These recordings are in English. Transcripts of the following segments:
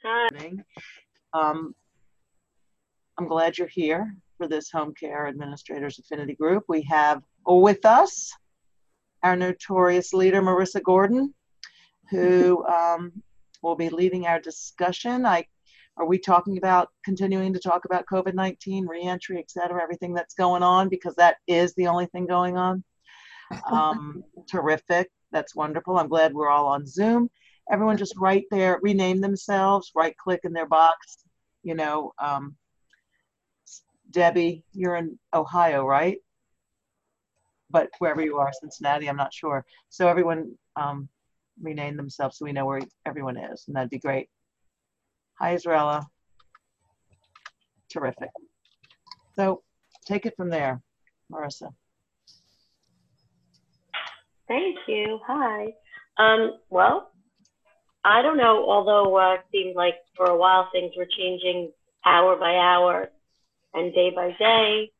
Morning. Um, I'm glad you're here for this Home Care Administrators Affinity Group. We have with us our notorious leader, Marissa Gordon, who will be leading our discussion. Are we continuing to talk about COVID-19, reentry, et cetera, everything that's going on? Because that is the only thing going on. Terrific. That's wonderful. I'm glad we're all on Zoom. Everyone just rename themselves, right click in their box. Debbie, you're in Ohio, right? But wherever you are, Cincinnati, I'm not sure. So everyone rename themselves so we know where everyone is, and that'd be great. Hi, Israela. Terrific. So take it from there, Marissa. Thank you. Hi. Well, I don't know, although it seemed like for a while things were changing hour by hour and day by day.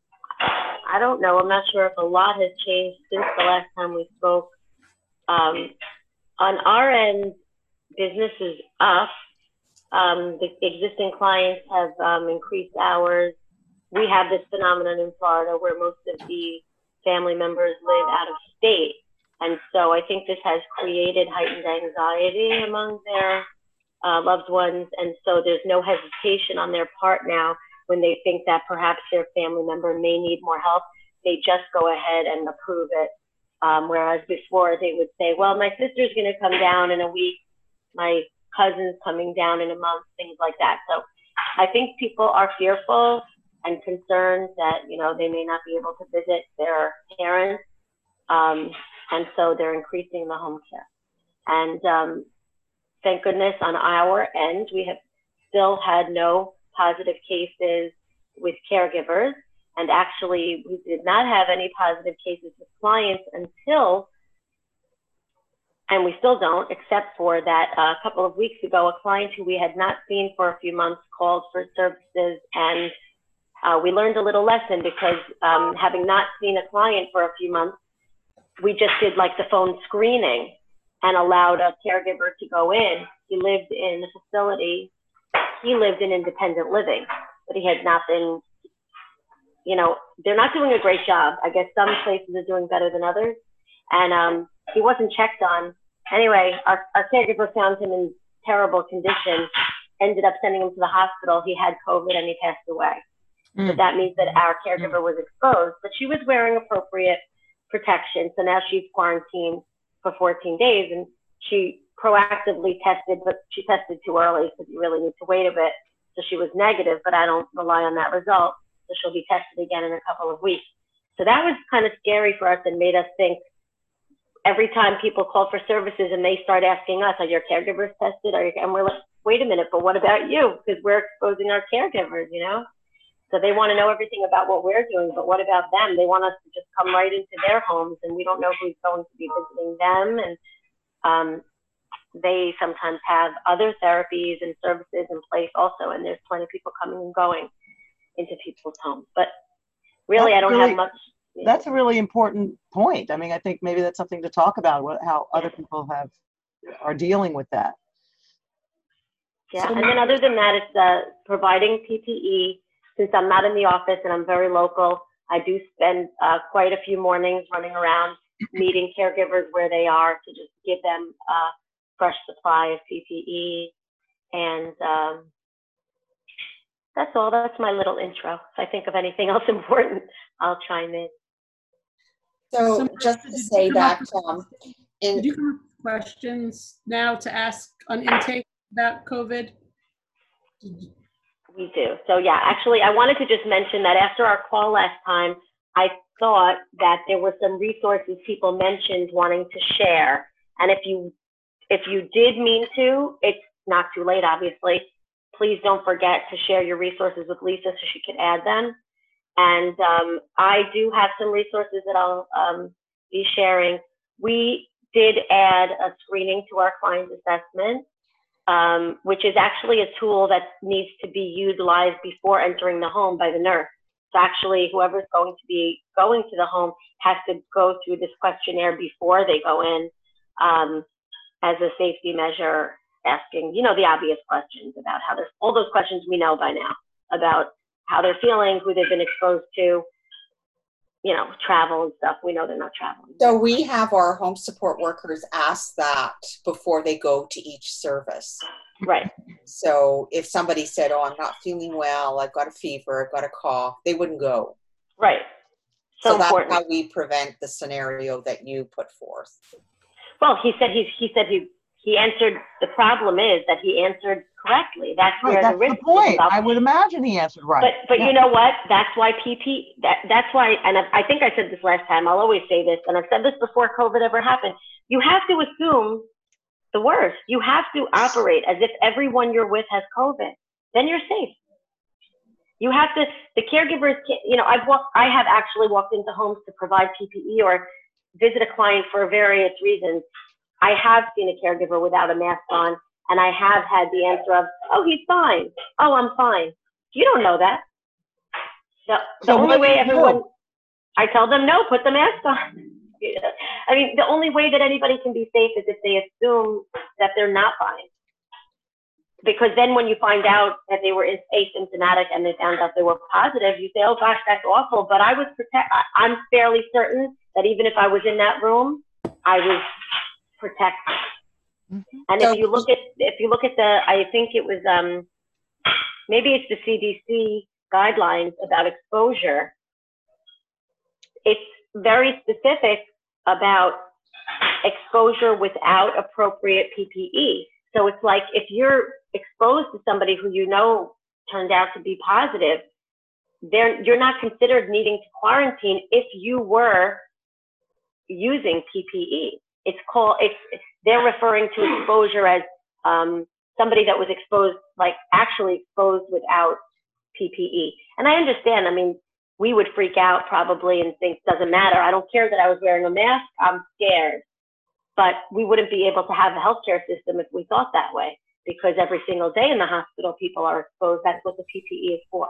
I don't know. I'm not sure if a lot has changed since the last time we spoke. On our end, business is up. The existing clients have increased hours. We have this phenomenon in Florida where most of the family members live out of state. And so I think this has created heightened anxiety among their loved ones. And so there's no hesitation on their part now when they think that perhaps their family member may need more help. They just go ahead and approve it. Whereas before they would say, well, my sister's going to come down in a week, my cousin's coming down in a month, things like that. So I think people are fearful and concerned that, they may not be able to visit their parents. And so they're increasing the home care. And thank goodness on our end, we have still had no positive cases with caregivers. And actually, we did not have any positive cases with clients until, and we still don't, except for that a couple of weeks ago, a client who we had not seen for a few months called for services. And we learned a little lesson because having not seen a client for a few months, we just did like the phone screening and allowed a caregiver to go in. He lived in the facility. He lived in independent living, but he had not been, they're not doing a great job. I guess some places are doing better than others. And he wasn't checked on. Anyway, our caregiver found him in terrible condition, ended up sending him to the hospital. He had COVID and he passed away. So that means that our caregiver was exposed, but she was wearing appropriate protection. So now she's quarantined for 14 days and she proactively tested, but she tested too early because you really need to wait a bit. So she was negative, but I don't rely on that result. So she'll be tested again in a couple of weeks. So that was kind of scary for us and made us think every time people call for services and they start asking us, are your caregivers tested? And we're like, wait a minute, but what about you? Because we're exposing our caregivers, So they want to know everything about what we're doing, but what about them? They want us to just come right into their homes, and we don't know who's going to be visiting them. And they sometimes have other therapies and services in place also, and there's plenty of people coming and going into people's homes. But really, I don't have much. That's a really important point. I mean, I think maybe that's something to talk about, how other people are dealing with that. Yeah, and then other than that, it's providing PPE. Since I'm not in the office and I'm very local, I do spend quite a few mornings running around meeting caregivers where they are to just give them a fresh supply of PPE. And that's all. That's my little intro. If I think of anything else important, I'll chime in. So just to say that, did you have questions now to ask on intake about COVID? We do. So yeah, actually, I wanted to just mention that after our call last time, I thought that there were some resources people mentioned wanting to share. And if you did mean to, it's not too late, obviously. Please don't forget to share your resources with Lisa so she can add them. And I do have some resources that I'll be sharing. We did add a screening to our client assessment. Which is actually a tool that needs to be utilized before entering the home by the nurse. So actually, whoever's going to be going to the home has to go through this questionnaire before they go in as a safety measure asking, you know, the obvious questions about how they're, all those questions we know by now about how they're feeling, who they've been exposed to, you know, travel and stuff. We know they're not traveling. So we have our home support workers ask that before they go to each service. Right. So if somebody said, oh, I'm not feeling well, I've got a fever, I've got a cough, they wouldn't go. Right. So that's important. how we prevent the scenario that you put forth. Well, he said he answered. The problem is that he answered correctly. That's Right, where that's the risk the point. is involved. I would imagine he answered right. But Yeah. you know what? That's why that's why, and I think I said this last time, I'll always say this, and I've said this before COVID ever happened. You have to assume the worst. You have to operate as if everyone you're with has COVID. Then you're safe. You have to, the caregivers, you know, I have actually walked into homes to provide PPE or visit a client for various reasons. I have seen a caregiver without a mask on, and I have had the answer of, oh, he's fine. Oh, I'm fine. You don't know that. The So only what do way you everyone, do? I tell them, no, put the mask on. I mean, the only way that anybody can be safe is if they assume that they're not fine. Because then when you find out that they were asymptomatic and they found out they were positive, you say, oh gosh, that's awful. But I'm fairly certain that even if I was in that room, I was protected. Mm-hmm. And So- if you look at the, I think it was, maybe it's the CDC guidelines about exposure. It's very specific about exposure without appropriate PPE. So it's like if you're exposed to somebody who you know turned out to be positive, you're not considered needing to quarantine if you were using PPE. They're referring to exposure as somebody that was exposed, like actually exposed without PPE. And I understand, I mean, we would freak out probably and think, doesn't matter. I don't care that I was wearing a mask, I'm scared. But we wouldn't be able to have a healthcare system if we thought that way, because every single day in the hospital, people are exposed. That's what the PPE is for.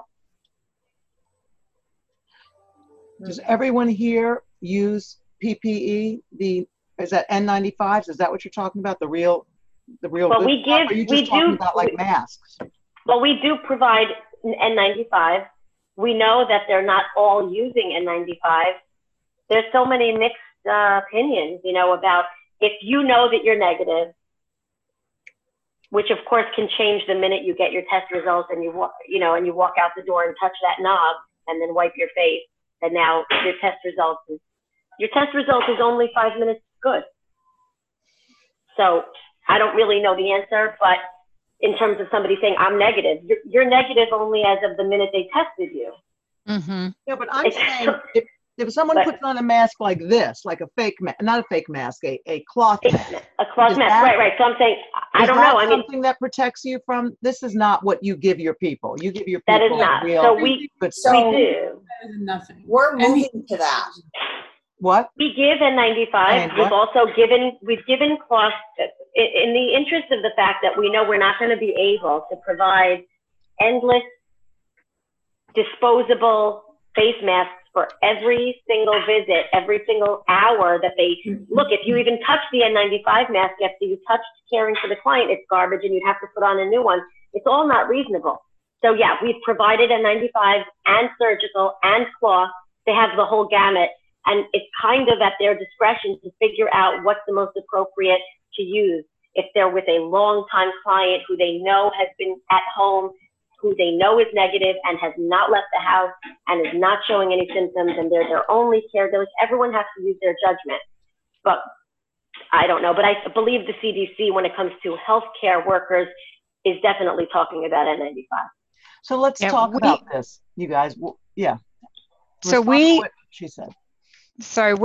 Does everyone here use PPE? Is that N95s? Is that what you're talking about? The real Well, good stuff? Or are you just talking about like masks? Well, we do provide N95. We know that they're not all using N95. There's so many mixed opinions, you know, about if you know that you're negative, which of course can change the minute you get your test results and you walk out the door and touch that knob and then wipe your face, and now your test result is only 5 minutes good. So I don't really know the answer, but in terms of somebody saying I'm negative, you're negative only as of the minute they tested you. Mm-hmm. Yeah, but I'm saying if someone puts on a mask like this, like a fake mask, not a fake mask, a cloth mask. A cloth mask, right. So I'm saying, I don't know. I mean, something that protects you from, this is not what you give your people. You give your people that is not. real So we good So- stuff. do. Better than nothing. We're moving to that. What? We give N95. And We've what? also given cloth in the interest of the fact that we know we're not going to be able to provide endless disposable face masks for every single visit, every single hour that they look. If you even touch the N95 mask after you touched caring for the client, it's garbage and you'd have to put on a new one. It's all not reasonable. So yeah, we've provided N95 and surgical and cloth. They have the whole gamut. And it's kind of at their discretion to figure out what's the most appropriate to use. If they're with a long-time client who they know has been at home, who they know is negative and has not left the house and is not showing any symptoms, and they're their only caregivers, everyone has to use their judgment. But I don't know. But I believe the CDC, when it comes to healthcare workers, is definitely talking about N95. So let's talk about this, you guys. Yeah. So Respond to what she said. So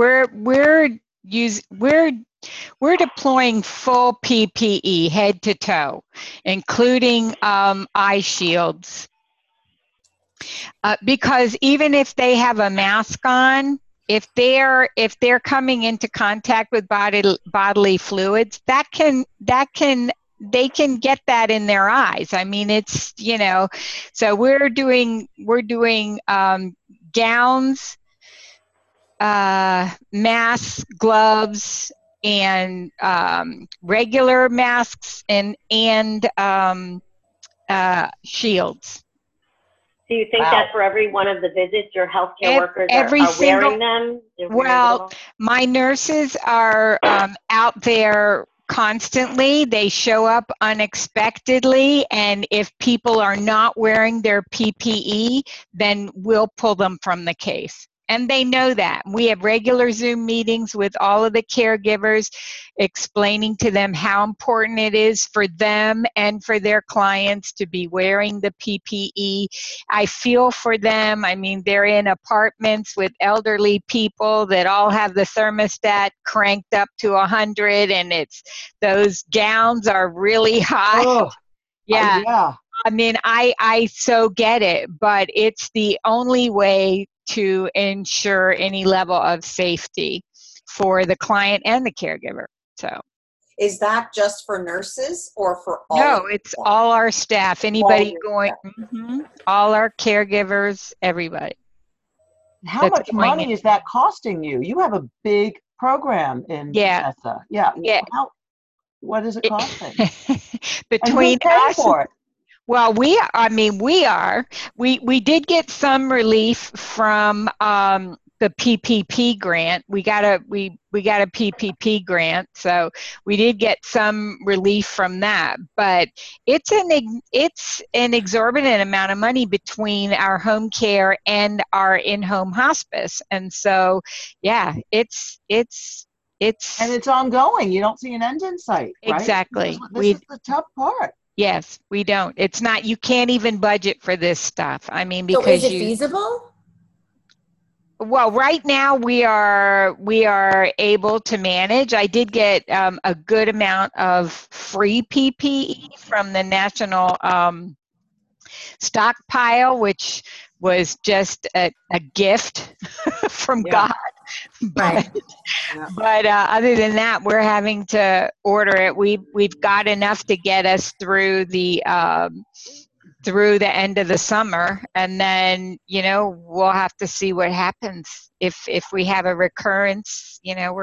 we're deploying full PPE head to toe, including eye shields, because even if they have a mask on, if they're coming into contact with bodily fluids, they can get that in their eyes. I mean, it's, you know, so we're doing gowns, masks, gloves, regular masks and shields. Do you think Wow. that for every one of the visits, your healthcare workers every are single- wearing them? They're wearing Well, them all? my nurses are out there constantly. They show up unexpectedly, and if people are not wearing their PPE, then we'll pull them from the case. And they know that. We have regular Zoom meetings with all of the caregivers, explaining to them how important it is for them and for their clients to be wearing the PPE. I feel for them. I mean, they're in apartments with elderly people that all have the thermostat cranked up to 100, and those gowns are really hot. Oh, Yeah. yeah. I mean, I so get it, but it's the only way to ensure any level of safety for the client and the caregiver. So Is that just for nurses or for all? no, of it's them? all our staff, anybody your going, all our caregivers, everybody. How That's much going money in. is that costing you? You have a big program in Yeah. Mesa. Yeah. Yeah. What is it costing? And Between who's paying us, for it? well, we did get some relief from the PPP grant. We got a PPP grant, so we did get some relief from that. But it's an exorbitant amount of money between our home care and our in-home hospice, and so yeah, it's And it's ongoing. You don't see an end in sight, right? exactly. This is the tough part. Yes, we don't. It's not, you can't even budget for this stuff. I mean, So because is it feasible? well, right now we are able to manage. I did get a good amount of free PPE from the national stockpile, which was just a gift from Yeah. God. Right. But other than that, we're having to order it. We've got enough to get us through the end of the summer, and then we'll have to see what happens. If we have a recurrence,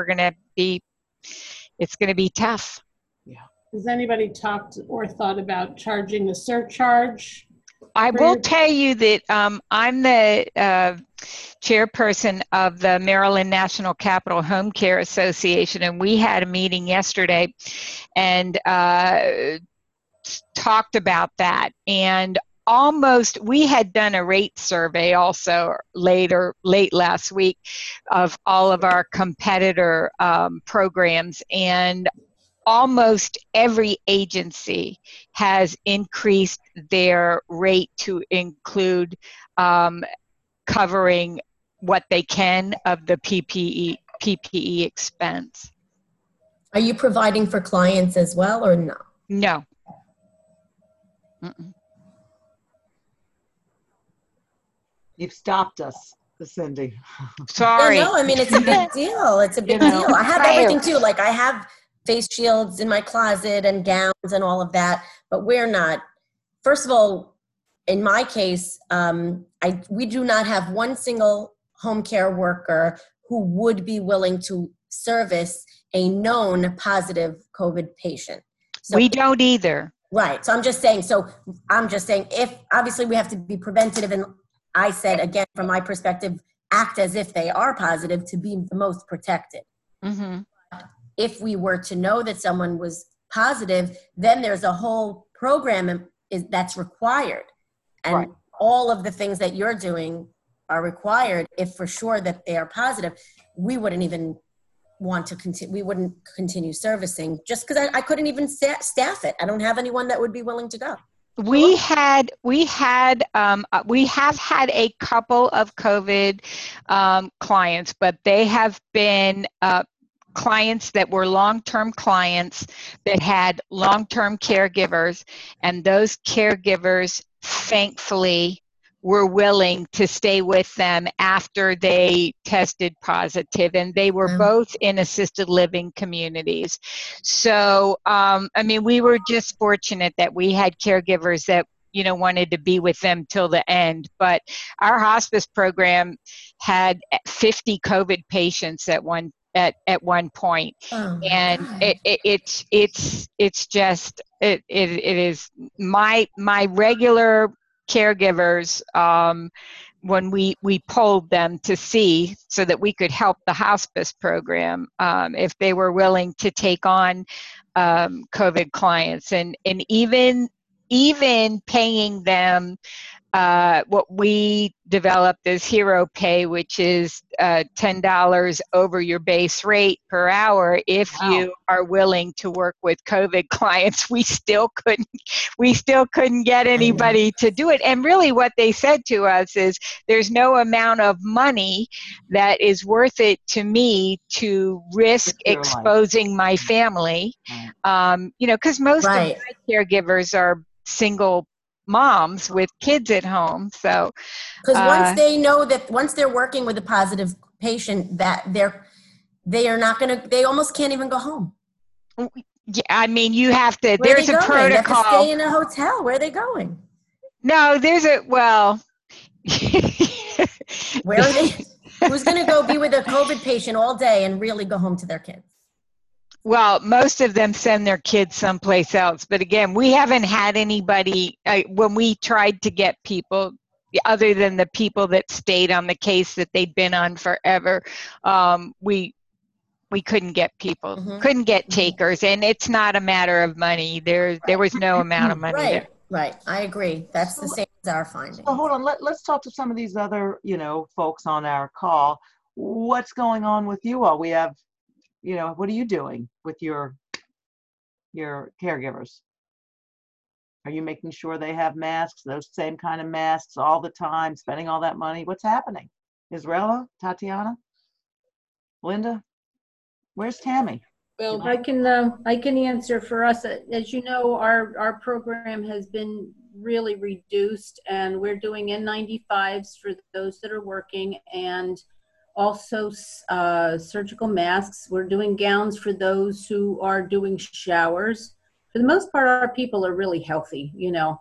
it's gonna be tough. Has anybody talked or thought about charging the surcharge? I will tell you that I'm the chairperson of the Maryland National Capital Home Care Association, and we had a meeting yesterday and talked about that. And we had done a rate survey also late last week of all of our competitor programs, and almost every agency has increased their rate to include covering what they can of the PPE expense. Are you providing for clients as well or no? No. Mm-mm. You've stopped us, Cindy. Sorry. Yeah, no, I mean, it's a big deal. It's a big deal. I have everything too. Like I have face shields in my closet and gowns and all of that, but we're not. First of all, in my case, we do not have one single home care worker who would be willing to service a known positive COVID patient. So, we don't either. Right. So I'm just saying, if obviously we have to be preventative, and I said, again, from my perspective, act as if they are positive to be the most protected. Mm-hmm. If we were to know that someone was positive, then there's a whole program that's required. And Right. all of the things that you're doing are required. If for sure that they are positive, we wouldn't even want to continue. We wouldn't continue servicing just because I couldn't even staff it. I don't have anyone that would be willing to go. We have had a couple of COVID clients, but they have been clients that were long-term clients that had long-term caregivers, and those caregivers thankfully were willing to stay with them after they tested positive, and they were both in assisted living communities. So, I mean, we were just fortunate that we had caregivers that wanted to be with them till the end. But our hospice program had 50 COVID patients at at one point. Oh my And God. it's just it is my regular caregivers, when we polled them to see so that we could help the hospice program, if they were willing to take on COVID clients, and even paying them what we developed as Hero Pay, which is $10 over your base rate per hour. If Wow. you are willing to work with COVID clients, we still couldn't get anybody to do it. And really what they said to us is there's no amount of money that is worth it to me to risk Risk your life. exposing my family. Right. Because most Right. of my caregivers are single moms with kids at home. So Because once they know that, once they're working with a positive patient, that they are not going to, they almost can't even go home. yeah, I mean, you have to, Where are there's they a going? They have to protocol. stay in a hotel. Where are they going? No, well, Where are they? Who's going to go be with a COVID patient all day and really go home to their kids? well, most of them send their kids someplace else. But again, we haven't had anybody, when we tried to get people, other than the people that stayed on the case that they'd been on forever, we couldn't get people, Mhm. couldn't get takers. And it's not a matter of money. There was no amount of money there. Right. I agree. That's the same as our finding. So hold on, let's talk to some of these other, folks on our call. What's going on with you all? We have, what are you doing with your caregivers? Are you making sure they have masks, those same kind of masks all the time, spending all that money? What's happening? Israela, Tatiana, Linda, where's Tammy? Well, I can answer for us. As you know, our program has been really reduced, and we're doing N95s for those that are working, and also surgical masks. We're doing gowns for those who are doing showers. For the most part, our people are really healthy,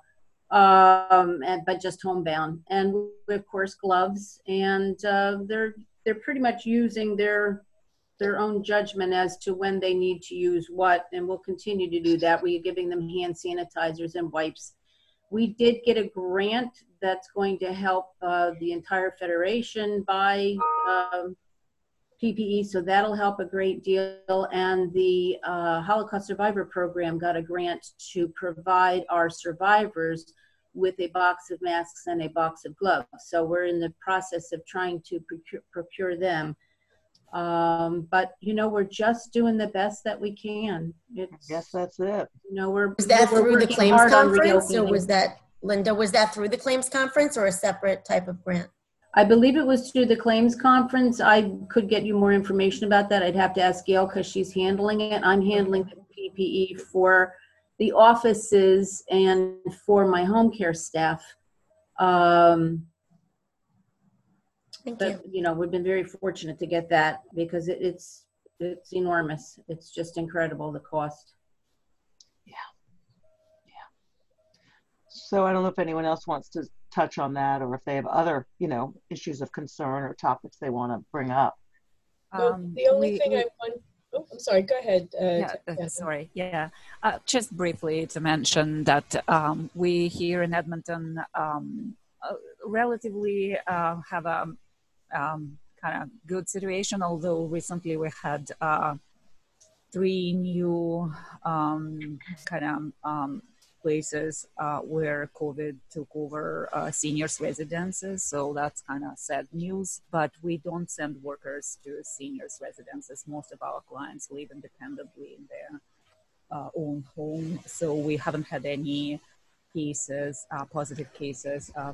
but just homebound. And we, of course, gloves, and they're pretty much using their own judgment as to when they need to use what, and we'll continue to do that. We're giving them hand sanitizers and wipes. We did get a grant that's going to help the entire federation buy PPE, so that'll help a great deal. And the Holocaust Survivor Program got a grant to provide our survivors with a box of masks and a box of gloves. So we're in the process of trying to procure them. But we're just doing the best that we can. I guess that's it. Was that we're through the working claims hard on conference, or reopening. was that, Linda, was that through the claims conference or a separate type of grant? I believe it was through the claims conference. I could get you more information about that. I'd have to ask Gail because she's handling it. I'm handling the PPE for the offices and for my home care staff. Thank But, you. we've been very fortunate to get that because it's enormous. It's just incredible, the cost. So I don't know if anyone else wants to touch on that, or if they have other, issues of concern or topics they want to bring up. Well, the only thing I want, I'm sorry, go ahead. Sorry. Yeah. Just briefly to mention that we here in Edmonton relatively have a kind of good situation, although recently we had 3 new places where COVID took over seniors' residences. So that's kind of sad news, but we don't send workers to seniors' residences. Most of our clients live independently in their own home. So we haven't had any cases, positive cases of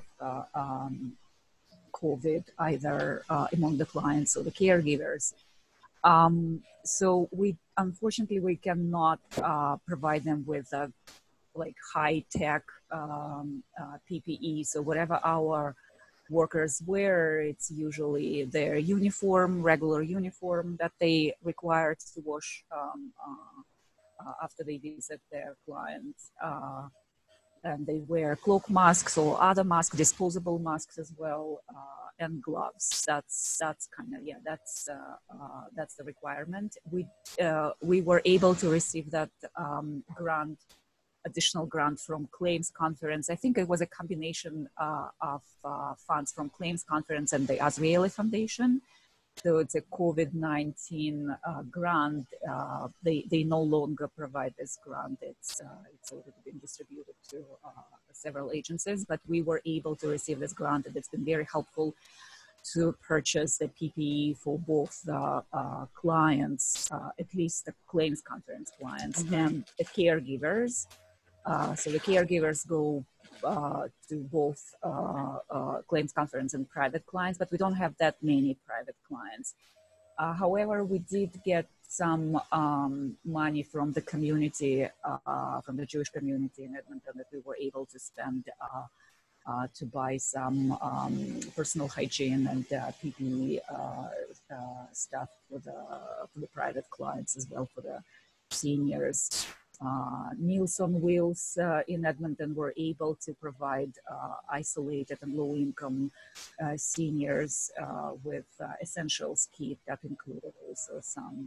COVID either among the clients or the caregivers. So unfortunately, we cannot provide them with high-tech PPE. So whatever our workers wear, it's usually their uniform, regular uniform that they require to wash after they visit their clients. And they wear cloak masks or other masks, disposable masks as well. and gloves. That's kind of, yeah, that's the requirement. We were able to receive that additional grant from Claims Conference. I think it was a combination of funds from Claims Conference and the Azrieli Foundation. So it's a COVID-19 grant. They no longer provide this grant. It's already been distributed to several agencies, but we were able to receive this grant, and it's been very helpful to purchase the PPE for both the clients, at least the Claims Conference clients, and the caregivers. So the caregivers go to both Claims Conference and private clients, but we don't have that many private clients. However, we did get some money from the community, from the Jewish community in Edmonton, that we were able to spend to buy some personal hygiene and PPE stuff for the private clients, as well for the seniors. Meals on Wheels in Edmonton were able to provide isolated and low-income seniors with essentials kit that included also some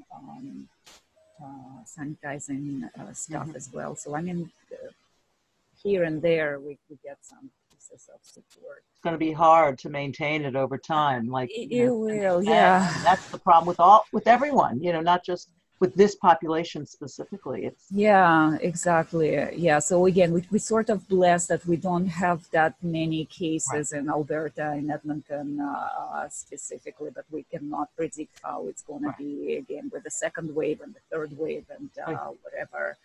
sanitizing stuff as well. So I mean, here and there we get some pieces of support. It's going to be hard to maintain it over time. Like it will, yeah. And that's the problem with everyone. Not just with this population specifically. Yeah, exactly. Yeah. So again, we sort of blessed that we don't have that many cases in Alberta, in Edmonton specifically, but we cannot predict how it's going to be again with the second wave and the third wave and whatever.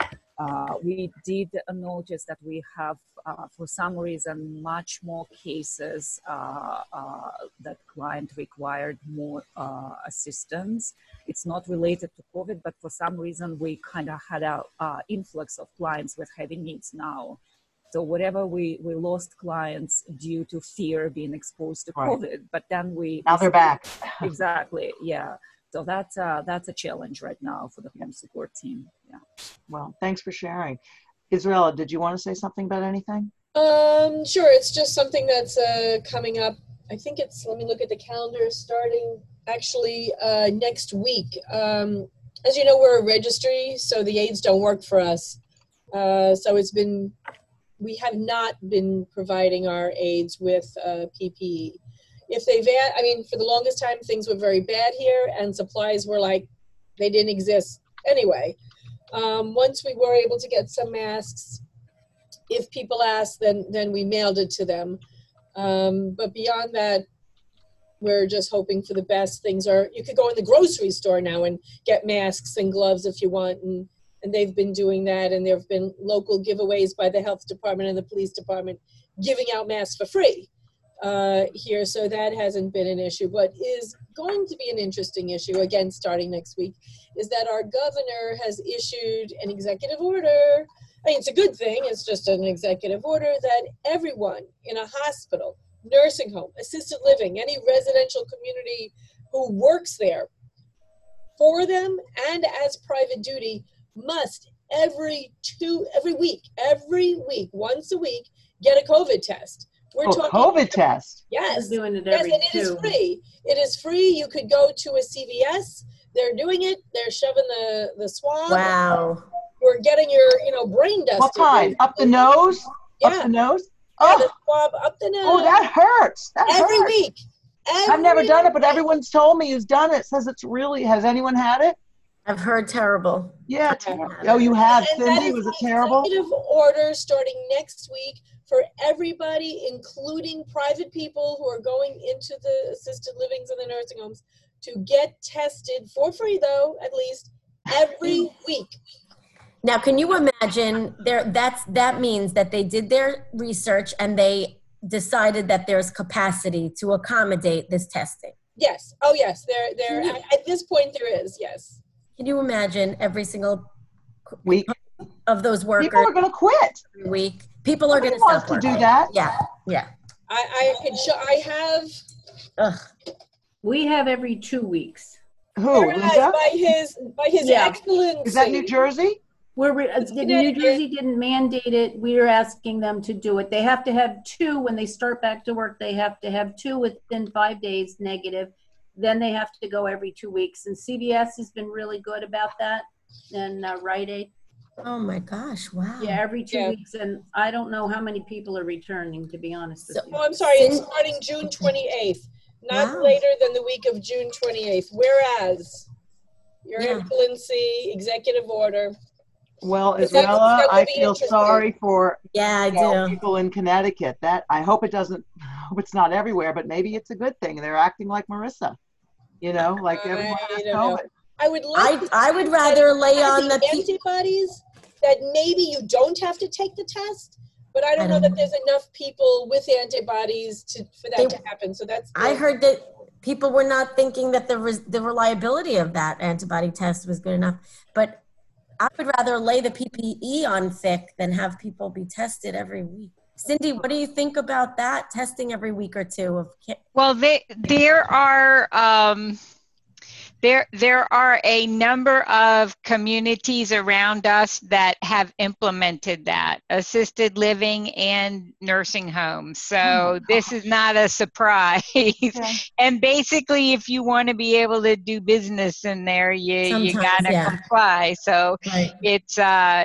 We did notice that we have, for some reason, much more cases that client required more assistance. It's not related to COVID, but for some reason, we kind of had a influx of clients with heavy needs now. So whatever we lost clients due to fear being exposed to COVID, but then now they're back. Exactly, yeah. So that's a challenge right now for the home support team. Yeah. Well, thanks for sharing. Israela, did you want to say something about anything? Sure. It's just something that's coming up. I think let me look at the calendar, starting actually next week. As you know, we're a registry, so the aides don't work for us. So we have not been providing our aides with PPE. If for the longest time, things were very bad here, and supplies were like, they didn't exist anyway. Once we were able to get some masks, if people asked, then we mailed it to them. But beyond that, we're just hoping for the best. You could go in the grocery store now and get masks and gloves if you want, and they've been doing that, and there have been local giveaways by the health department and the police department giving out masks for free here, so that hasn't been an issue. What is going to be an interesting issue, again starting next week, is that our governor has issued an executive order. I mean, it's a good thing, it's just an executive order that everyone in a hospital, nursing home, assisted living, any residential community who works there, for them and as private duty, must every week, once a week, get a COVID test. We're talking COVID test. Yes. We're doing it yes, every and it is free. It is free. You could go to a CVS. They're doing it. They're shoving the swab. Wow. We're getting your brain dust. What kind? Up the nose? Yeah. Up the nose? Yeah, the swab up the nose. Oh, that hurts. Every hurts. week. I've never done it, but everyone's told me who's done it says it's really. Has anyone had it? I've heard terrible. Yeah. Oh, you have, And that Cindy? is Was it the terrible? Executive order starting next week for everybody, including private people who are going into the assisted livings and the nursing homes, to get tested for free, though, at least every week. Now, can you imagine that means that they did their research and they decided that there's capacity to accommodate this testing? Yes. Oh, yes. There. At this point, there is. Yes. Can you imagine every single Week of those workers? People are going to quit. Every week, people are going to wants stop to do working. that. Yeah, yeah. I could show. I have. Ugh. We have every 2 weeks. Who? Linda? By his Yeah. excellency. Is that New Jersey? New Jersey didn't mandate it. We're asking them to do it. They have to have 2 when they start back to work. They have to have 2 within 5 days negative. Then they have to go every 2 weeks. And CVS has been really good about that. And Rite Aid. Oh my gosh, wow. Yeah, every 2 weeks. And I don't know how many people are returning, to be honest with you. Oh, I'm sorry, it's starting June 28th, not later than the week of June 28th. Whereas, Your Excellency, executive order. Well, Is that Israela, gonna I be feel interesting? sorry for I do. people in Connecticut. I hope it's not everywhere, but maybe it's a good thing. They're acting like Marissa, like everyone has I don't know. COVID. I would like I would rather lay on the antibodies that maybe you don't have to take the test, but I don't know that there's enough people with antibodies for that to happen. So that's. I heard that people were not thinking that the reliability of that antibody test was good enough, but I would rather lay the PPE on thick than have people be tested every week. Cindy, what do you think about that? Testing every week or 2 Well, there are a number of communities around us that have implemented that, assisted living and nursing homes. So this is not a surprise. Okay. And basically, if you want to be able to do business in there, you gotta comply. So it's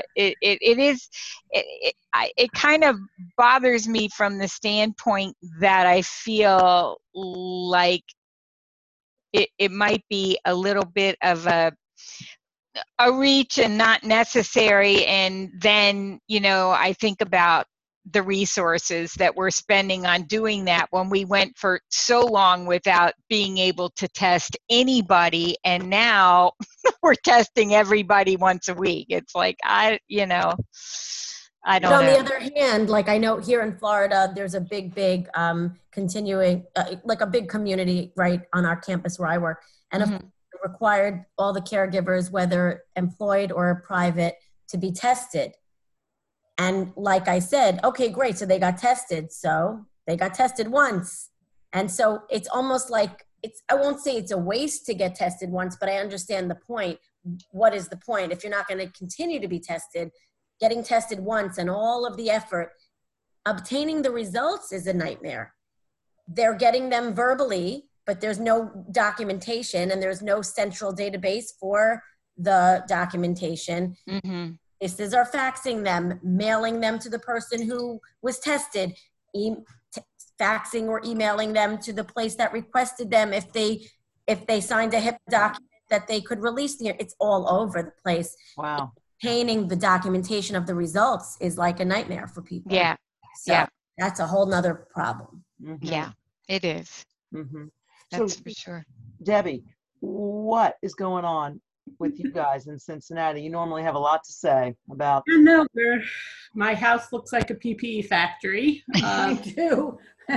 it kind of bothers me from the standpoint that I feel like it might be a little bit of a reach and not necessary. And then, I think about the resources that we're spending on doing that when we went for so long without being able to test anybody. And now we're testing everybody once a week. It's like, I don't know. But on the other hand, like I know here in Florida, there's a big continuing, like a big community right on our campus where I work. And it required all the caregivers, whether employed or private, to be tested. And like I said, okay, great. So they got tested. So they got tested once. And so it's almost like I won't say it's a waste to get tested once, but I understand the point. What is the point? If you're not going to continue to be tested, getting tested once and all of the effort, obtaining the results is a nightmare. They're getting them verbally, but there's no documentation and there's no central database for the documentation. Sisters are faxing them, mailing them to the person who was tested, faxing or emailing them to the place that requested them if they signed a HIPAA document that they could release it's all over the place. Wow. Obtaining the documentation of the results is like a nightmare for people. Yeah. So that's a whole nother problem. Yeah, it is. That's for sure. Debbie, what is going on with you guys in Cincinnati? You normally have a lot to say about. I know, my house looks like a PPE factory. Too.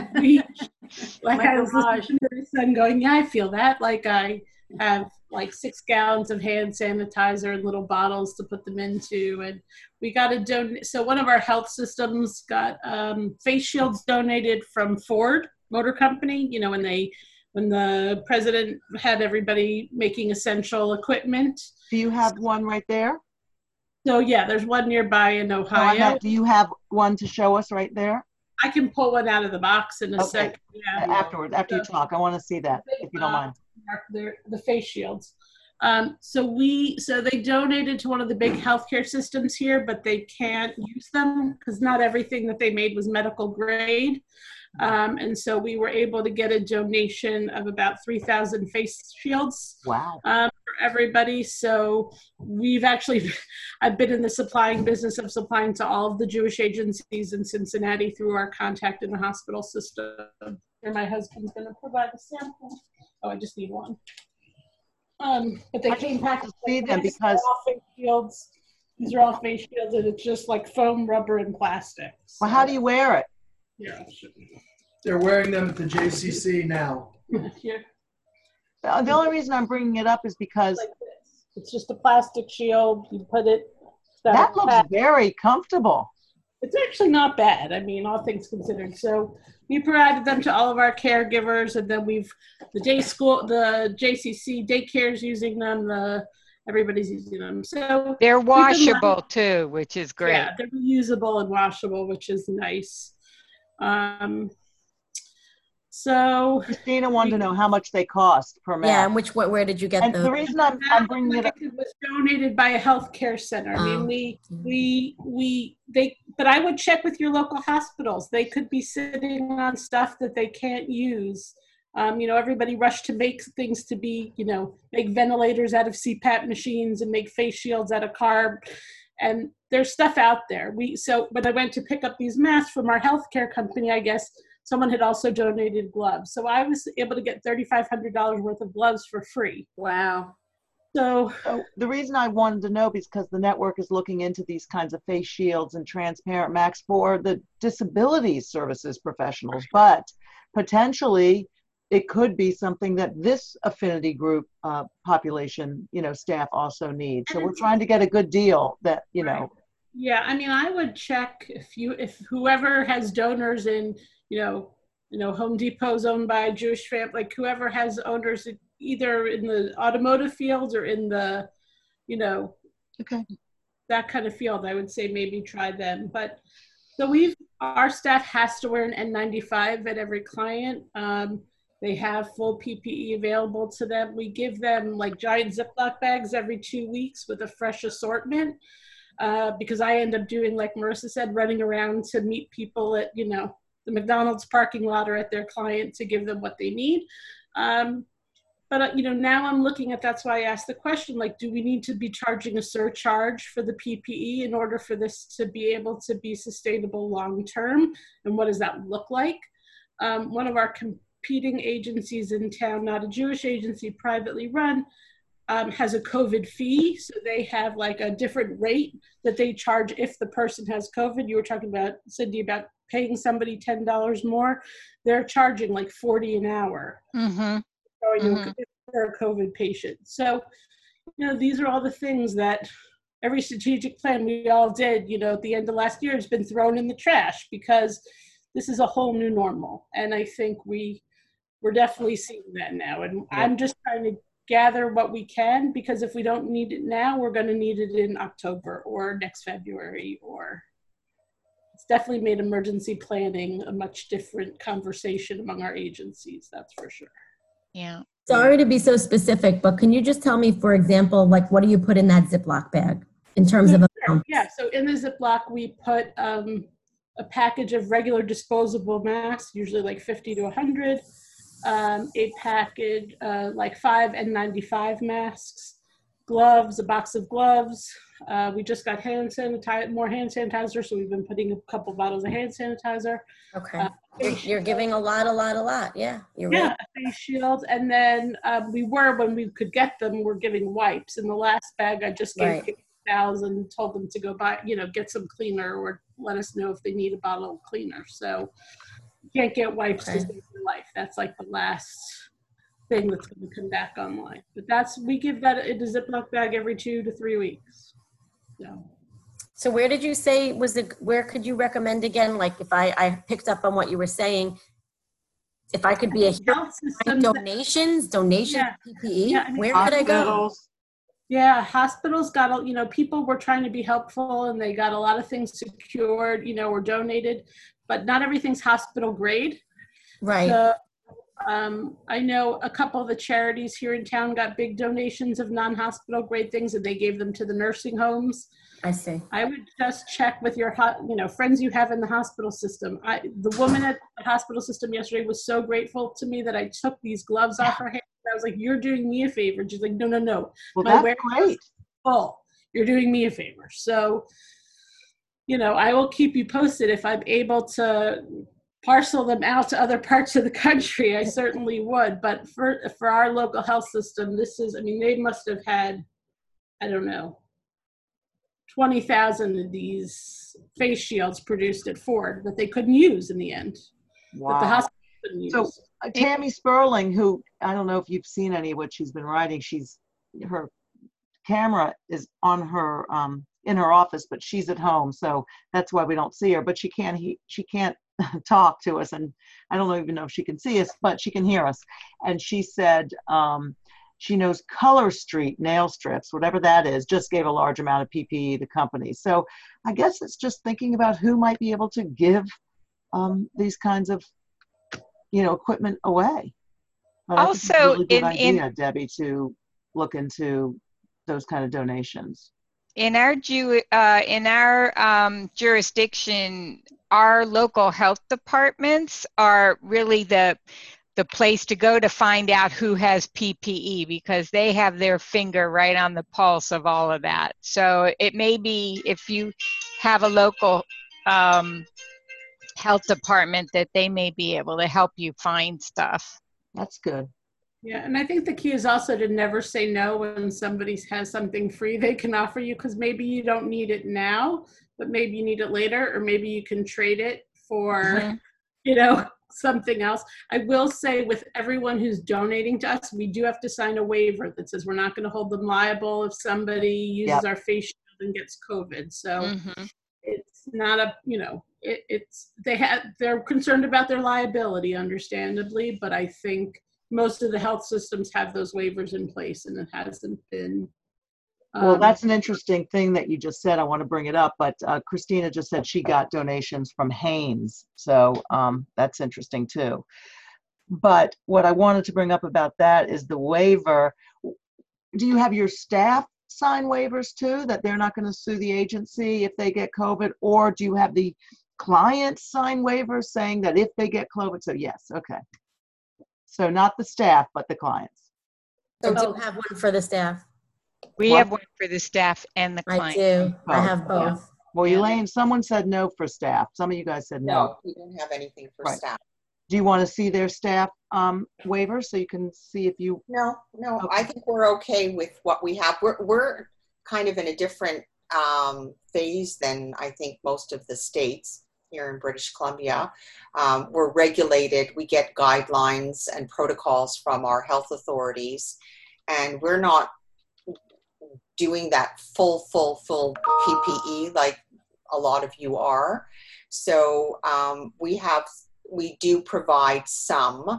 I was listening to my son going, yeah, I feel that. Like I have 6 gallons of hand sanitizer and little bottles to put them into, and we got a donate. So one of our health systems got face shields donated from Ford Motor Company. When the president had everybody making essential equipment. Do you have one right there? So yeah, there's one nearby in Ohio. Do you have one to show us right there? I can pull one out of the box in a second. Yeah. Afterwards, after you talk, I want to see that, if you don't mind. The face shields. So they donated to one of the big healthcare systems here, but they can't use them because not everything that they made was medical grade. And so we were able to get a donation of about 3,000 face shields. Wow. For everybody. So I've been in the supplying business of supplying to all of the Jewish agencies in Cincinnati through our contact in the hospital system. Where my husband's going to provide a sample. Oh, I just need one. But they came back to see them because face shields. These are all face shields, and it's just like foam, rubber, and plastic. So. Well, how do you wear it? Yeah, I'll show you. They're wearing them at the JCC now. Yeah. The only reason I'm bringing it up is because like this. It's just a plastic shield. You put it. That looks very comfortable. It's actually not bad. I mean, all things considered. So we provided them to all of our caregivers, and then the JCC daycares using them, the everybody's using them. So They're we've been washable too, which is great. Yeah, they're reusable and washable, which is nice. So Christina wanted to know how much they cost per mask. Yeah, and where did you get And those? the reason I'm bringing it up, it was donated by a healthcare center. I mean, but I would check with your local hospitals. They could be sitting on stuff that they can't use. Everybody rushed to make things to be, make ventilators out of CPAP machines and make face shields out of carb. And there's stuff out there. So when I went to pick up these masks from our healthcare company, I guess someone had also donated gloves. So I was able to get $3,500 worth of gloves for free. Wow. So the reason I wanted to know is because the network is looking into these kinds of face shields and transparent masks for the disability services professionals, but potentially it could be something that this affinity group population, staff also needs. So we're trying to get a good deal that, Right. Yeah, I mean, I would check if whoever has donors in, Home Depot's owned by a Jewish family, like whoever has owners either in the automotive field or in the, okay, that kind of field, I would say maybe try them. But so our staff has to wear an N95 at every client. They have full PPE available to them. We give them like giant Ziploc bags every 2 weeks with a fresh assortment because I end up doing, like Marissa said, running around to meet people at, the McDonald's parking lot or at their client to give them what they need. But now I'm looking at, that's why I asked the question, like, do we need to be charging a surcharge for the PPE in order for this to be able to be sustainable long-term? And what does that look like? One of our competing agencies in town, not a Jewish agency, privately run, has a COVID fee. So they have like a different rate that they charge if the person has COVID. You were talking about, Cindy, about paying somebody $10 more. They're charging like $40 an hour. Mm-hmm. For a COVID patient. So, these are all the things that every strategic plan we all did, at the end of last year has been thrown in the trash because this is a whole new normal. And I think we're definitely seeing that now. And I'm just trying to gather what we can, because if we don't need it now, we're going to need it in October or next February, or it's definitely made emergency planning a much different conversation among our agencies. That's for sure. Yeah. Sorry to be so specific, but can you just tell me, for example, like what do you put in that Ziploc bag in terms of amounts? Yeah, so in the Ziploc, we put a package of regular disposable masks, usually like 50 to 100, a package like 5 N95 masks, gloves, a box of gloves. We just got more hand sanitizer, so we've been putting a couple bottles of hand sanitizer. Okay. You're giving a lot. Yeah. You're Yeah, right. a face shield. And then when we could get them, we're giving wipes. In the last bag, I just gave towels and told them to go buy, get some cleaner or let us know if they need a bottle of cleaner. So you can't get wipes to save your life. That's like the last thing that's going to come back online. But we give that in a Ziploc bag every 2 to 3 weeks. So where did you say where could you recommend again? Like if I picked up on what you were saying, if I could be a hero, donations, PPE, where could I go? Yeah, hospitals got, people were trying to be helpful and they got a lot of things secured, or donated, but not everything's hospital grade. Right. So, I know a couple of the charities here in town got big donations of non-hospital grade things and they gave them to the nursing homes. I see. I would just check with your, friends you have in the hospital system. The woman at the hospital system yesterday was so grateful to me that I took these gloves off her hands. I was like, "You're doing me a favor." She's like, "No. Well, that's great. Oh, you're doing me a favor." So, I will keep you posted if I'm able to parcel them out to other parts of the country. I certainly would. But for our local health system, they must have had, I don't know, 20,000 of these face shields produced at Ford that they couldn't use in the end. Wow. That the hospital couldn't use. So Tammy Sperling, who, I don't know if you've seen any of what she's been writing, her camera is on her, in her office, but she's at home. So that's why we don't see her, but she can't talk to us. And I don't even know if she can see us, but she can hear us. And she said, she knows Color Street nail strips, whatever that is, just gave a large amount of PPE to companies. So I guess it's just thinking about who might be able to give these kinds of, equipment away. But I think it's a Also, really good idea, Debbie, to look into those kind of donations. in our jurisdiction, our local health departments are really the place to go to find out who has PPE, because they have their finger right on the pulse of all of that. So it may be, if you have a local health department, that they may be able to help you find stuff. That's good. Yeah, and I think the key is also to never say no when somebody has something free they can offer you, because maybe you don't need it now, but maybe you need it later, or maybe you can trade it for, something else. I will say, with everyone who's donating to us, we do have to sign a waiver that says we're not going to hold them liable if somebody uses our face shield and gets COVID. So it's not a, they're concerned about their liability, understandably, but I think most of the health systems have those waivers in place, and it hasn't been. Well, that's an interesting thing that you just said. I want to bring it up, but Christina just said she got donations from Hanes. So that's interesting too. But what I wanted to bring up about that is the waiver. Do you have your staff sign waivers too, that they're not going to sue the agency if they get COVID? Or do you have the clients sign waivers saying that if they get COVID? So yes, okay. So not the staff, but the clients. So do you have one for the staff? We have one for the staff and the client. I do. I have both. Well, Elaine, someone said no for staff. Some of you guys said no. No, we don't have anything for staff. Do you want to see their staff waivers so you can see if you? No. Okay. I think we're okay with what we have. We're kind of in a different phase than I think most of the states here in British Columbia. We're regulated. We get guidelines and protocols from our health authorities, and we're not doing that full PPE like a lot of you are. So we do provide some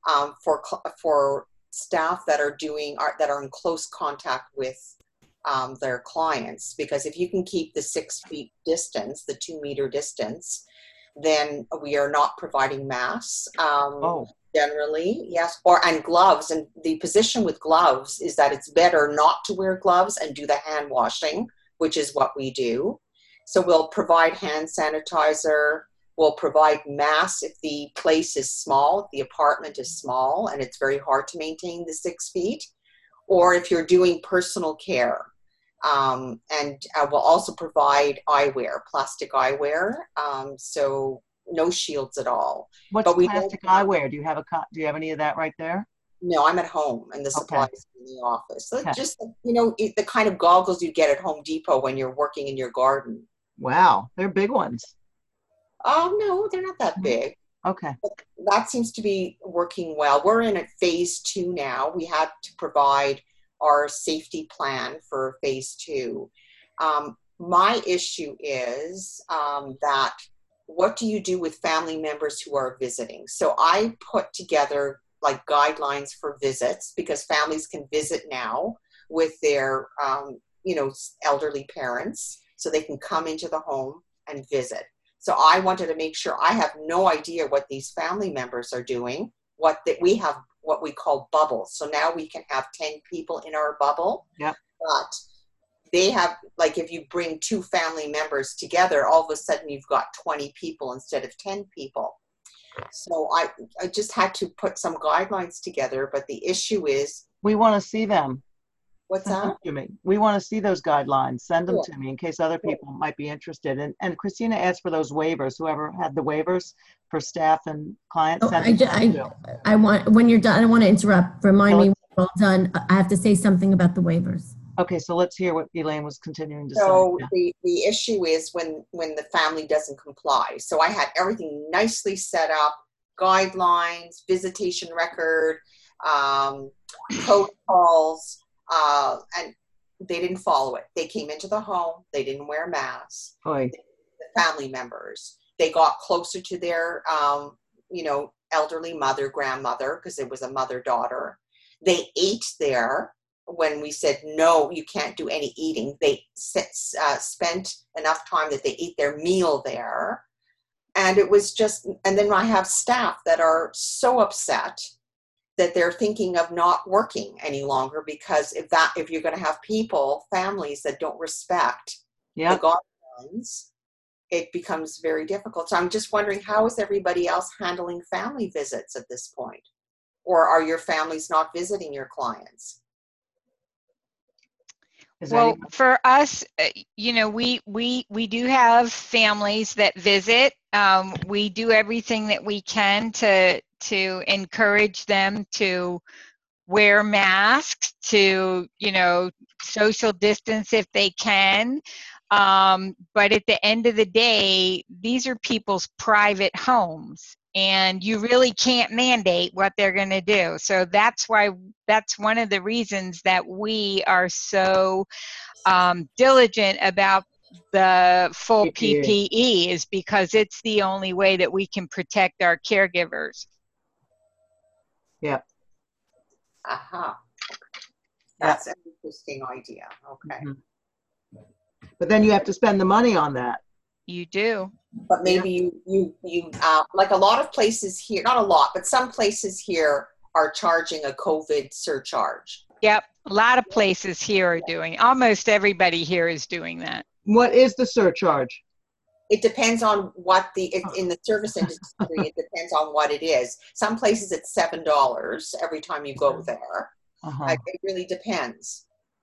for staff that are in close contact with their clients, because if you can keep the 6 feet distance, the 2 meter distance, then we are not providing masks. Generally, yes, and gloves. And the position with gloves is that it's better not to wear gloves and do the hand washing, which is what we do. So we'll provide hand sanitizer. We'll provide masks if the place is small, if the apartment is small and it's very hard to maintain the 6 feet, or if you're doing personal care. And we'll also provide eyewear, plastic eyewear. So no shields at all. What's plastic eyewear? Do you have any of that right there? No, I'm at home, and the supplies in the office. So just the kind of goggles you get at Home Depot when you're working in your garden. Wow, they're big ones. Oh no, they're not that big. Okay. But that seems to be working well. We're in phase 2 now. We had to provide our safety plan for phase 2. My issue is that what do you do with family members who are visiting? So I put together like guidelines for visits, because families can visit now with their, elderly parents, so they can come into the home and visit. So I wanted to make sure, I have no idea what these family members are doing, we have what we call bubbles. So now we can have 10 people in our bubble. Yeah. But they have, like, if you bring 2 family members together, all of a sudden you've got 20 people instead of 10 people. So I just had to put some guidelines together, but the issue is, we want to see them. What's that? We want to see those guidelines. Send them to me in case other people might be interested. And Christina asked for those waivers. Whoever had the waivers for staff and clients. I want, when you're done, I want to interrupt. Remind me when we're all done. I have to say something about the waivers. Okay, so let's hear what Elaine was continuing to say. So the issue is when the family doesn't comply. So I had everything nicely set up, guidelines, visitation record, protocols, and they didn't follow it. They came into the home, they didn't wear masks. The family members, they got closer to their, elderly mother, grandmother, because it was a mother-daughter. They ate there when we said, no, you can't do any eating. They spent enough time that they ate their meal there. And it was just, and then I have staff that are so upset that they're thinking of not working any longer, because if you're going to have families that don't respect the guidelines, it becomes very difficult. So I'm just wondering, how is everybody else handling family visits at this point? Or are your families not visiting your clients? Well, for us, we do have families that visit. We do everything that we can to encourage them to wear masks, to social distance if they can. But at the end of the day, these are people's private homes, and you really can't mandate what they're going to do. So that's one of the reasons that we are so diligent about the full PPE, is because it's the only way that we can protect our caregivers. Yeah. That's an interesting idea. Okay. Mm-hmm. But then you have to spend the money on that. You do. But maybe you like a lot of places here, not a lot, but some places here are charging a COVID surcharge. Yep. A lot of places here are doing, almost everybody here is doing that. What is the surcharge? It depends on what in the service industry, it depends on what it is. Some places it's $7 every time you go there. It really depends.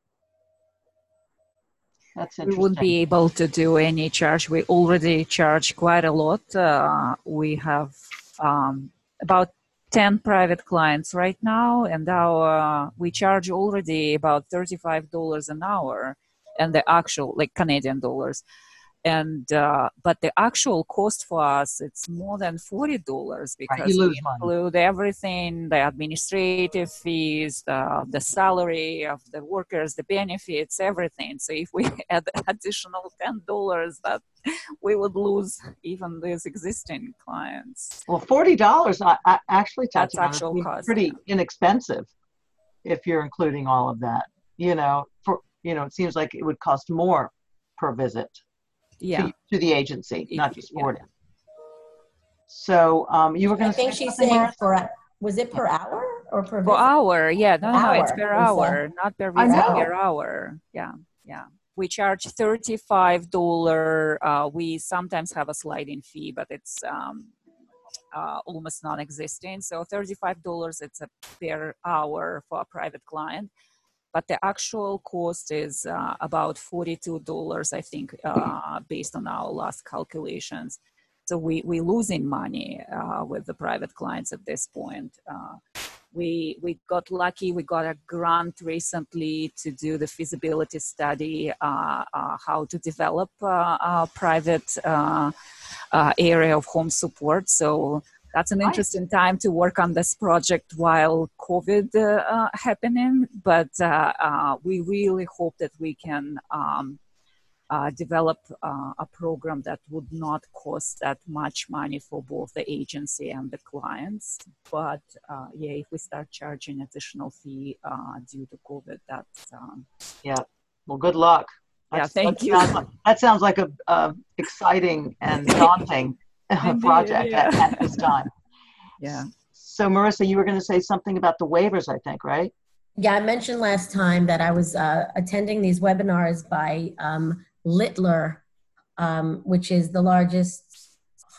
That's We interesting. wouldn't be able to do any charge. We already charge quite a lot. We have about 10 private clients right now, and we charge already about $35 an hour, and the actual, like, Canadian dollars. And but the actual cost for us, it's more than $40, because we include everything: the administrative fees, the salary of the workers, the benefits, everything. So if we add additional $10, that we would lose even these existing clients. Well, $40 actually, that's actual cost. Pretty inexpensive if you're including all of that. It seems like it would cost more per visit. Yeah, to the agency, not just Fortis. So you were going to say, I think she's saying was it per hour or per visit? Per hour, yeah. No, it's per hour, not per visit, per hour. Yeah. We charge $35. We sometimes have a sliding fee, but it's almost non-existent. So $35, it's a per hour for a private client. But the actual cost is about $42, I think, based on our last calculations. So we're losing money with the private clients at this point. We got lucky. We got a grant recently to do the feasibility study, how to develop a private area of home support. So that's an interesting time to work on this project while COVID happening. But we really hope that we can develop a program that would not cost that much money for both the agency and the clients. But if we start charging additional fee due to COVID, that's... Well, good luck. Thank you. That sounds like a exciting and daunting project at this time. Yeah. So Marissa, you were going to say something about the waivers, I think, right? Yeah, I mentioned last time that I was attending these webinars by Littler, which is the largest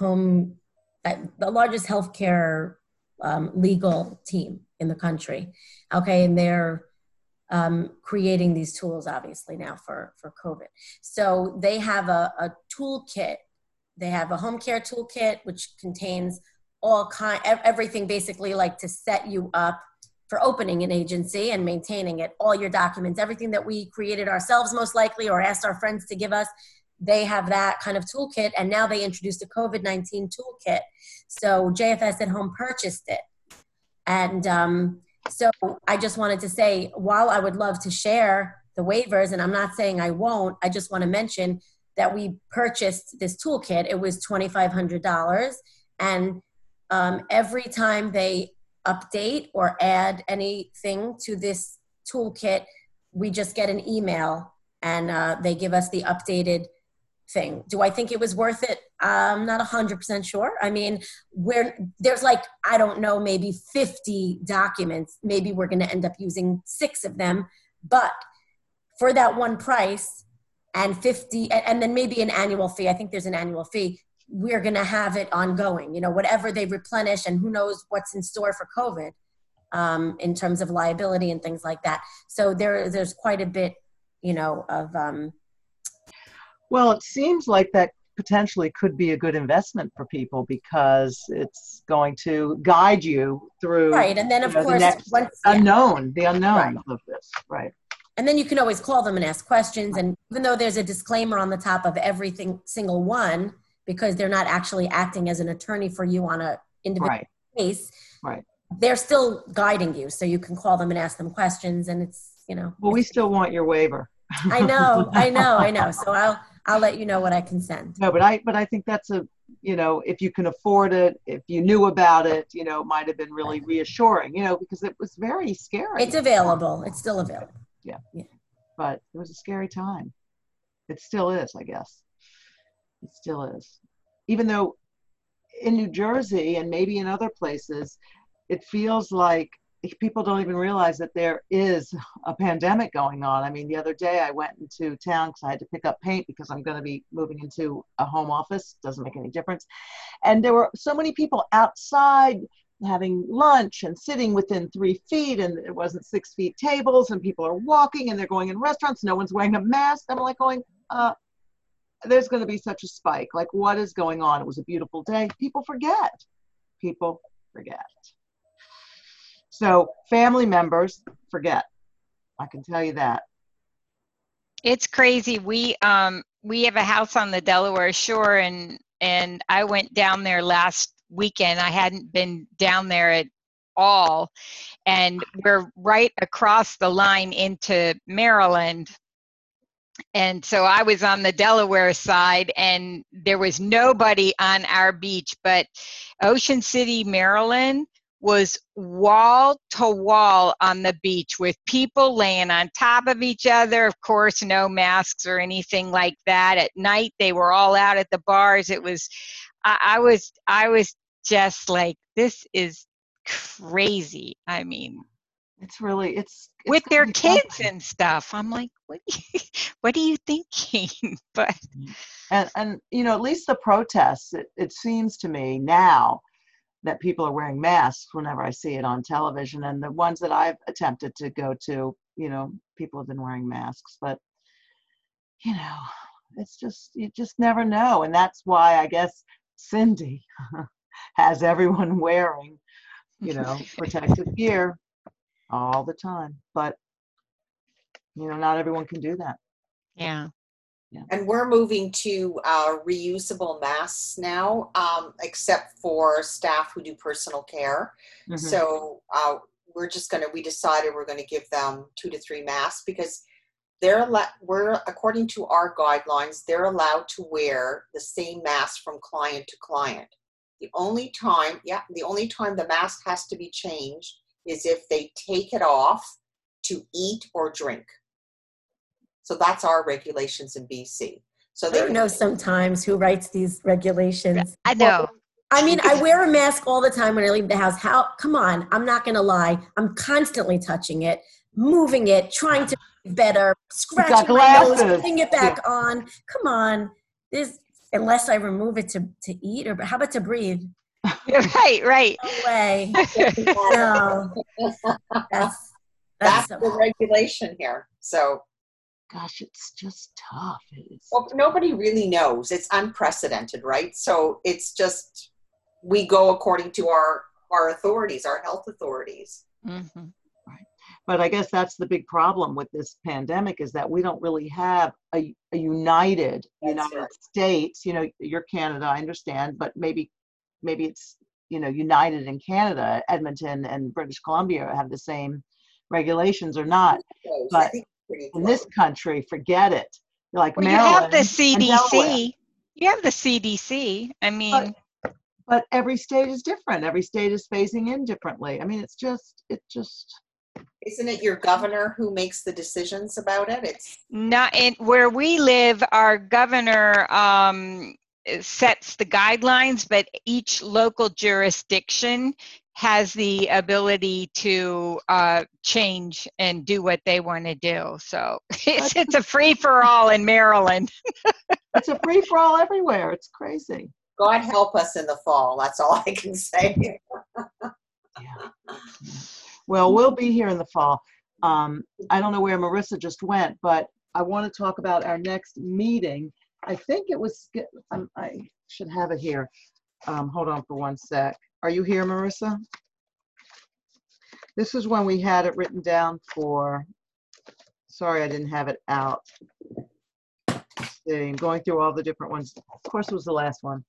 healthcare legal team in the country. Okay, and they're creating these tools, obviously, now for COVID. So they have a toolkit. They have a home care toolkit, which contains everything basically, like to set you up for opening an agency and maintaining it, all your documents, everything that we created ourselves most likely or asked our friends to give us. They have that kind of toolkit, and now they introduced a COVID-19 toolkit. So JFS at Home purchased it. And so I just wanted to say, while I would love to share the waivers, and I'm not saying I won't, I just want to mention that we purchased this toolkit. It was $2,500. And every time they update or add anything to this toolkit, we just get an email and they give us the updated thing. Do I think it was worth it? I'm not 100% sure. I mean, there's like, I don't know, maybe 50 documents. Maybe we're going to end up using 6 of them, but for that one price and 50, and then maybe an annual fee, I think there's an annual fee, we're going to have it ongoing, you know, whatever they replenish, and who knows what's in store for COVID in terms of liability and things like that. So there's quite a bit, you know, of, well, it seems like that potentially could be a good investment for people because it's going to guide you through right. And then of course, the unknown right. of this, right? And then you can always call them and ask questions. And even though there's a disclaimer on the top of everything, single one, because they're not actually acting as an attorney for you on a individual case, right? They're still guiding you, so you can call them and ask them questions, and it's, you know. Well, we still want your waiver. I know. So I'll let you know what I can send. No, but I think that's a, you know, if you can afford it, if you knew about it, you know, it might have been really reassuring, you know, because it was very scary. It's available. It's still available. Yeah. But it was a scary time. It still is, I guess. It still is. Even though in New Jersey and maybe in other places, it feels like people don't even realize that there is a pandemic going on. I mean, the other day I went into town because I had to pick up paint because I'm going to be moving into a home office. Doesn't make any difference. And there were so many people outside having lunch and sitting within 3 feet, and it wasn't 6 feet tables, and people are walking and they're going in restaurants. No one's wearing a mask. I'm like going, there's going to be such a spike. Like, what is going on? It was a beautiful day. People forget. So family members forget. I can tell you that. It's crazy. We have a house on the Delaware Shore, and I went down there last weekend. I hadn't been down there at all, and we're right across the line into Maryland. And so I was on the Delaware side, and there was nobody on our beach, but Ocean City, Maryland was wall to wall on the beach with people laying on top of each other. Of course, no masks or anything like that. At night, they were all out at the bars. It was, I was just like, this is crazy. I mean, it's with their kids and stuff. I'm like, what are you thinking? But and you know, at least the protests, it seems to me now that people are wearing masks whenever I see it on television, and the ones that I've attempted to go to, you know, people have been wearing masks. But you know, it's just, you just never know, and that's why I guess Cindy has everyone wearing, you know, protective gear all the time. But you know, not everyone can do that. Yeah. And we're moving to reusable masks now, except for staff who do personal care. Mm-hmm. So we decided we're going to give them 2 to 3 masks because we're according to our guidelines, they're allowed to wear the same mask from client to client. The only time the mask has to be changed is if they take it off to eat or drink. So that's our regulations in BC. So I don't know sometimes who writes these regulations. I know. I mean, I wear a mask all the time when I leave the house. Come on, I'm not going to lie. I'm constantly touching it, moving it, trying to be better, scratching my nose, putting it back on. Come on. Unless I remove it to eat, or how about to breathe? Right. No way. No. That's the regulation here. So. Gosh, it's just tough. Well, nobody really knows. It's unprecedented, right? So it's just, we go according to our authorities, our health authorities. Mm-hmm. Right. But I guess that's the big problem with this pandemic, is that we don't really have a united States. You know, you're Canada, I understand, but maybe it's, you know, united in Canada. Edmonton and British Columbia have the same regulations or not. But in this country, forget it. Like, well, Maryland, you have the CDC. You have the CDC. I mean, But every state is different. Every state is phasing in differently. I mean, it just. Isn't it your governor who makes the decisions about it? It's Not in where we live, our governor sets the guidelines, but each local jurisdiction has the ability to change and do what they want to do. So it's a free for all in Maryland. It's a free for all everywhere. It's crazy. God help us in the fall. That's all I can say. Yeah. Well, we'll be here in the fall. I don't know where Marissa just went, but I want to talk about our next meeting. I think it was, I should have it here. Hold on for one sec. Are you here, Marissa? This is when we had it written down for, sorry, I didn't have it out. Let's see, I'm going through all the different ones. Of course, it was the last one.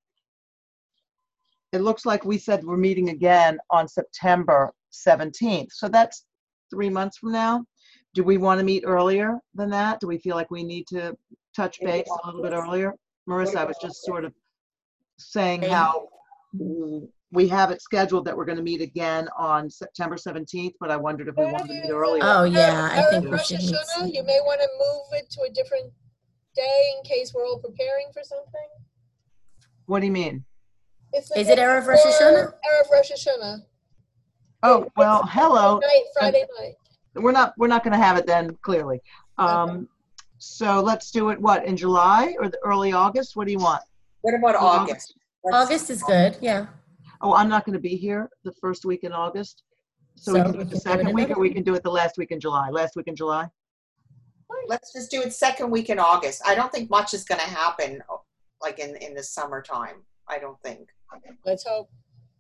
It looks like we said we're meeting again on September 17th. So that's 3 months from now. Do we want to meet earlier than that? Do we feel like we need to touch base a little bit earlier? Marissa, I was just sort of saying how we have it scheduled that we're going to meet again on September 17th, but I wondered if we wanted to meet earlier. Oh, yeah, I think we Rosh should meet Hashanah, soon. you may want to move it to a different day in case we're all preparing for something. What do you mean? It's the Is it day Erev Rosh Hashanah? before Erev Rosh Hashanah. Oh, well, hello. Friday night. We're not going to have it then, clearly. Okay. So let's do it, what, in July or the early August? What do you want? What about August? August is good, yeah. Oh, I'm not going to be here the first week in August. So we can do it the second week, or we can do it the last week in July. Last week in July? Let's just do it second week in August. I don't think much is going to happen like in the summertime. I don't think. Let's hope.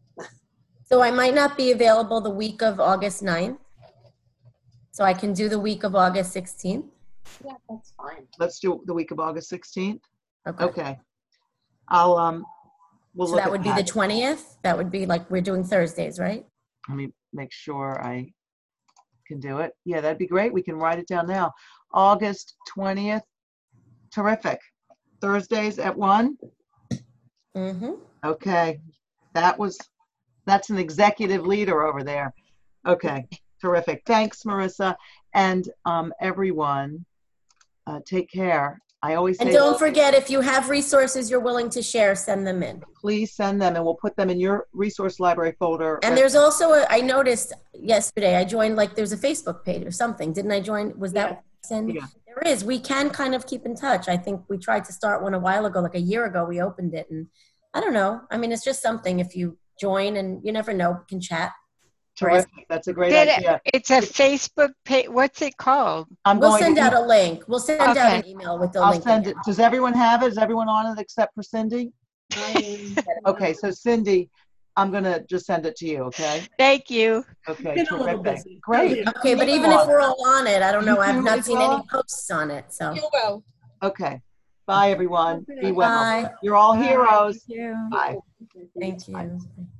So I might not be available the week of August 9th. So I can do the week of August 16th. Yeah, that's fine. Let's do the week of August 16th. Okay. Okay. I'll, we'll So look that at would be the 20th. That would be like, we're doing Thursdays, right? Let me make sure I can do it. Yeah, that'd be great. We can write it down now. August 20th. Terrific. Thursdays at 1? Mm-hmm. Okay. That's an executive leader over there. Okay. Terrific. Thanks, Marissa. And everyone, take care. I always say, And don't forget, if you have resources you're willing to share, send them in. please send them and we'll put them in your resource library folder. And there's also, I noticed yesterday, I joined, like, there's a Facebook page or something. Didn't I join? Was that send? Yeah. There is. We can kind of keep in touch. I think we tried to start one a while ago, like a year ago, we opened it. And I don't know. I mean, it's just something if you join and you never know, we can chat. Terrific. That's a great idea. It's a Facebook page. What's it called? We'll send out a link. We'll send out Okay. an email with the I'll link. send it. Does everyone have it? Is everyone on it except for Cindy? Okay, so Cindy, I'm going to just send it to you, okay? Thank you. Okay, Been a little terrific. busy. Great. Okay, but even if we're all on it, I don't know. You I've too, not seen any Isabella? posts on it. So You will. Okay. Bye, everyone. Be well. bye. You're all Bye. heroes. Thank you. Bye. Thank you.